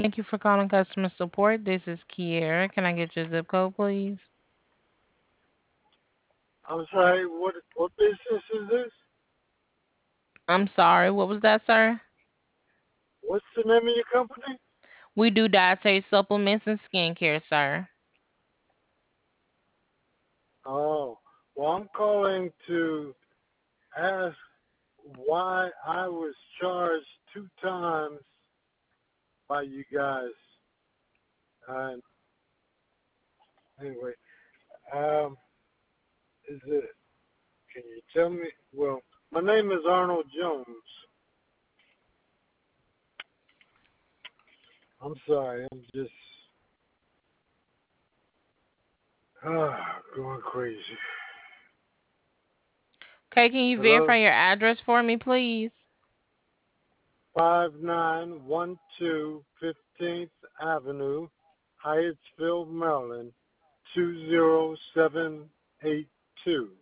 Thank you for calling customer support. This is Kiera. Can I get your zip code, please? I'm sorry, what business is this? I'm sorry. What was that, sir? What's the name of your company? We do dietary supplements and skincare, sir. Oh, well, I'm calling to ask why I was charged 2 times by you guys. And anyway, um, is it? Can you tell me? Well, my name is Arnold Jones. I'm sorry, I'm just going crazy. Okay, can you verify Hello, your address for me, please? 5912 15th Avenue, Hyattsville, Maryland 20782.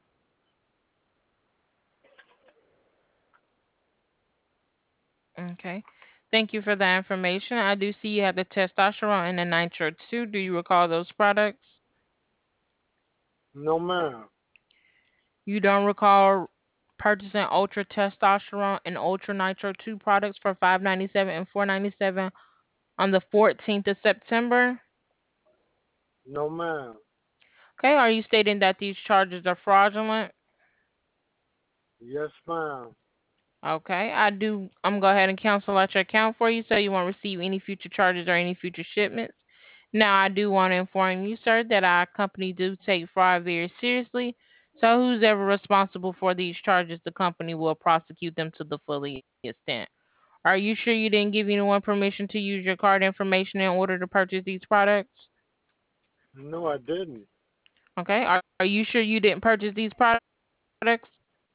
Okay. Thank you for that information. I do see you have the testosterone and the nitro too. Do you recall those products? No, ma'am. You don't recall purchasing ultra testosterone and ultra nitro 2 products for 597 and 497 on the 14th of September? No, ma'am. Okay, are you stating that these charges are fraudulent? Yes, ma'am. Okay, I'm gonna go ahead and cancel out your account for you so you won't receive any future charges or any future shipments. Now, I do want to inform you, sir, that our company do take fraud very seriously. So who's ever responsible for these charges, the company will prosecute them to the fullest extent. Are you sure you didn't give anyone permission to use your card information in order to purchase these products? No, I didn't. Okay, are you sure you didn't purchase these products?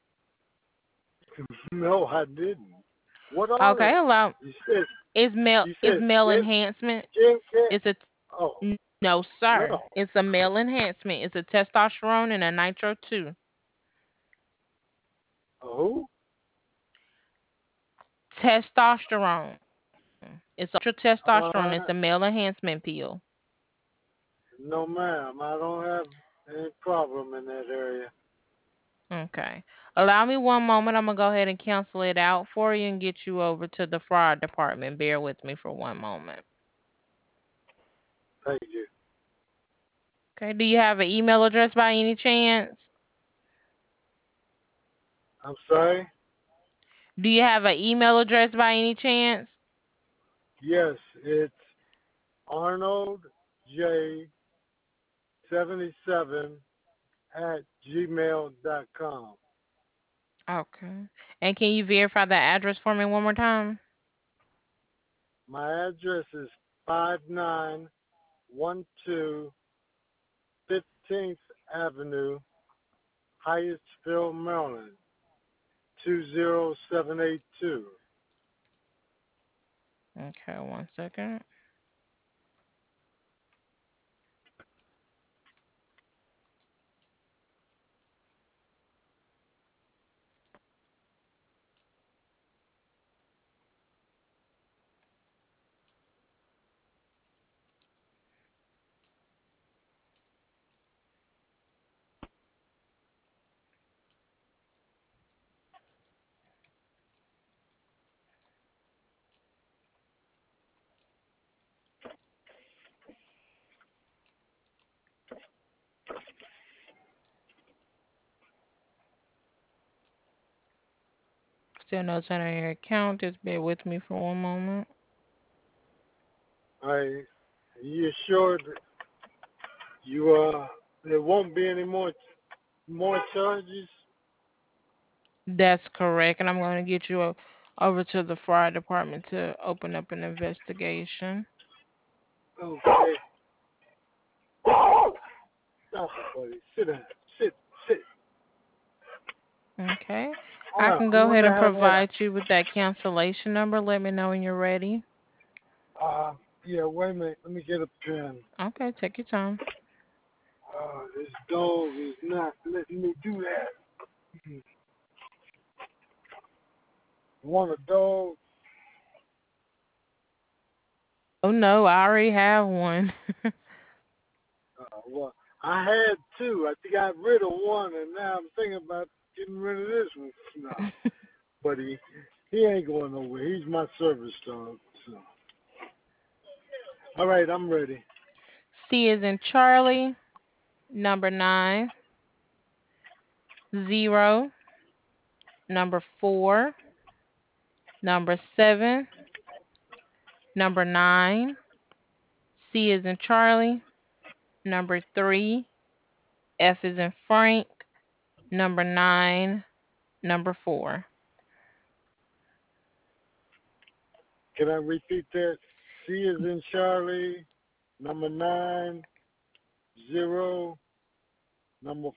No, I didn't. What are Okay, they? allow You said is you is said male enhancement. skin care. It's a Oh no, sir. no. It's a male enhancement. It's a testosterone and a nitro 2. Who? Testosterone. It's ultra testosterone. It's a Uh, male enhancement pill. no, ma'am. I don't have any problem in that area. Okay. Allow me one moment. I'm gonna go ahead and cancel it out for you and get you over to the fraud department. Bear with me for one moment. Thank you. Okay. Do you have an email address by any chance? I'm sorry. Do you have an email address by any chance? Yes, it's Arnold J 77 at gmail.com. Okay. And can you verify the address for me one more time? My address is 5912 15th Avenue, Hyattsville, Maryland 20782. Okay, one second. Still no sign on your account. Just bear with me for one moment. Are you sure that there won't be any more charges? That's correct, and I'm going to get you over to the fraud department to open up an investigation. Okay. Stop it, buddy. Sit down. Sit. Okay. All I right, can I'm go ahead gonna and have that. provide you with that cancellation number. Let me know when you're ready. Uh, yeah. Wait a minute. Let me get a pen. Okay, take your time. This dog is not letting me do that. You want a dog? Oh no, I already have one. Well, I had two. I got rid of one, and now I'm thinking about getting rid of this one. No, but he ain't going nowhere. He's my service dog. So, all right, I'm ready. C is in Charlie. Number 9. 0. Number 4. Number 7. Number 9. C is in Charlie. Number 3. F is in Frank. Number 9. Number 4. Can I repeat that? C is in Charlie. Number 9, 0. Number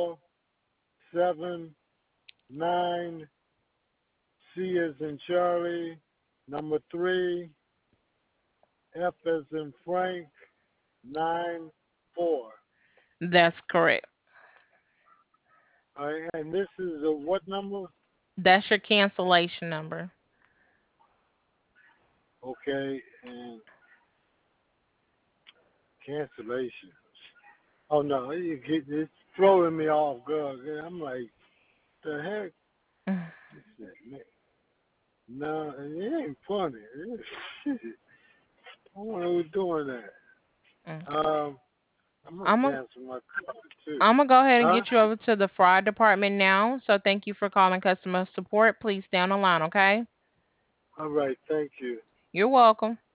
4, 7, 9. C is in Charlie. Number 3. F is in Frank. 9, 4. That's correct. All right, and this is a what number? That's your cancellation number. Okay, and cancellation. Oh no, it's throwing me off, girl. I'm like, the heck? This shit, no, it ain't funny. Shit. I wonder who's doing that. Okay. I'm gonna I'm gonna cancel my card too. I'm gonna go ahead and Huh? get you over to the fraud department now. So thank you for calling customer support. Please stay on the line, okay? All right, thank you. You're welcome.